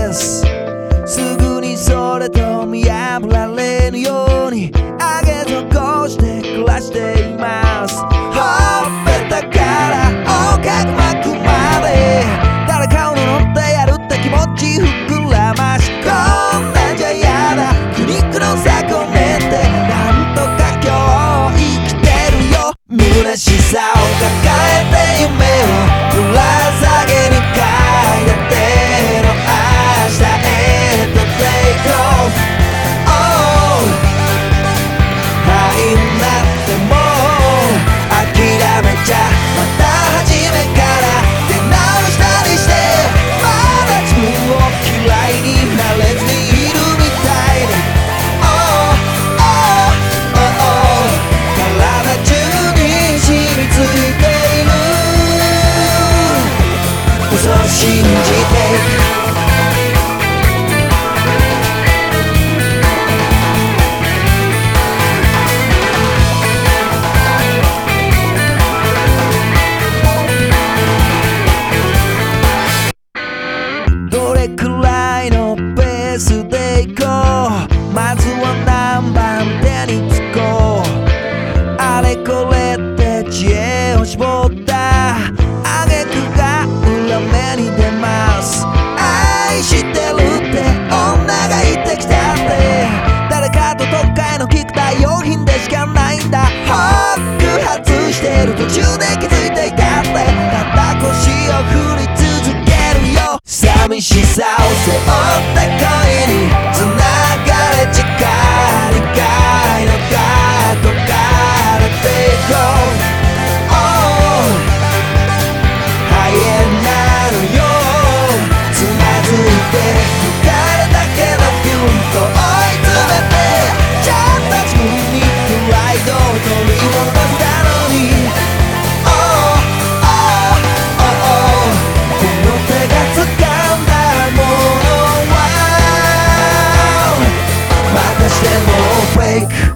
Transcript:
です。すぐにそれと見破られぬように上げ底して暮らしています。ほっぺたから横隔膜まで誰かを呪ってやるって気持ち膨らまし、こんなんじゃやだ苦肉の策を練ってなんとか今日生きてるよ。虚しさを抱えて夢をぶら下げに階段での明日へと Take off、 Oh 灰になっても諦めちゃまた初めから出直したりして、まだ自分を嫌いになれずにいるみたいに Oh Oh Oh Oh 体中に染みついている嘘を信じてどれくらいのペースで行こう、まずは何番手につこう、あれこれって知恵を絞った挙句が裏目に出ます。愛してるって女がいてきたって誰かとどっかへの聞く対応品でしかないんだ。ホック外してる途中で気づいていたって肩腰を振り続けるよ。寂しさを背負った恋に繋がれ近い階の角からTake off、 Oh ハイエナのようつまずいて浮かれだけのキュンと追い詰めてちゃんと自分にプライドを取り戻したのに Oh Oh Oh Oh この手が掴んだものはまたしてもフェイク